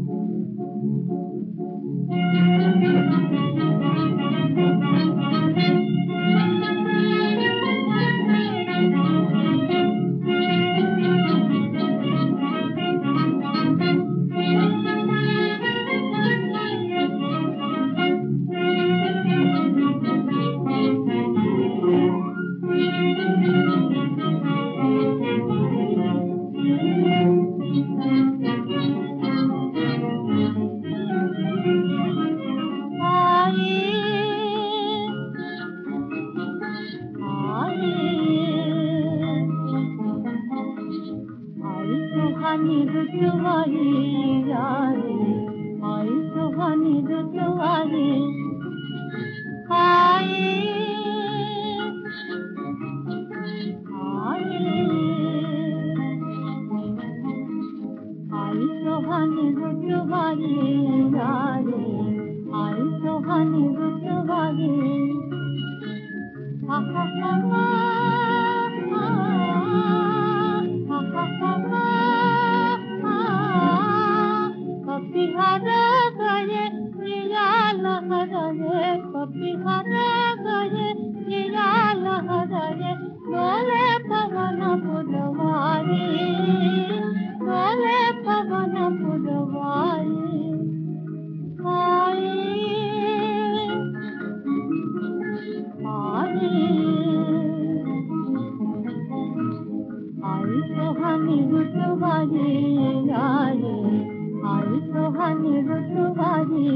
सुहानी रुतवाई यारे, आई सुहानी रुतवाई आए आए, आई सुहानी रुतवाई यारे, आई सुहानी रुतवाई हा हा हा पपिहारे गए जिया लहराए, पपिहारे गए जिया लहराए, डोले पवन पुरवाई, डोले पवन पुरवाई आए आए, आई सुहानी रुतवाई आए, आई सुहानी रुतवाई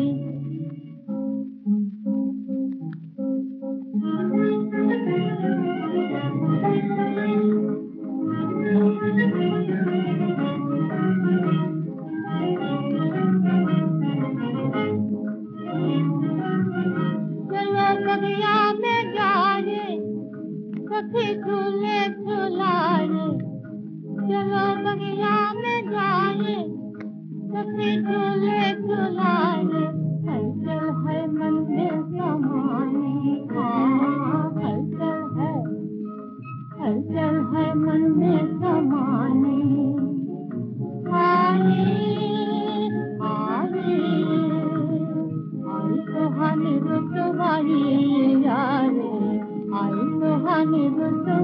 चलो बगिया में जाए, सखी झूले झुलाए, चलो बगिया में जाए, सखी झूले झुलाए, हलचल है मन में समाने, हलचल है मन में समाने आए आए, आई सुहानी रुतवाई यारे, आई सुहानी रुतवाई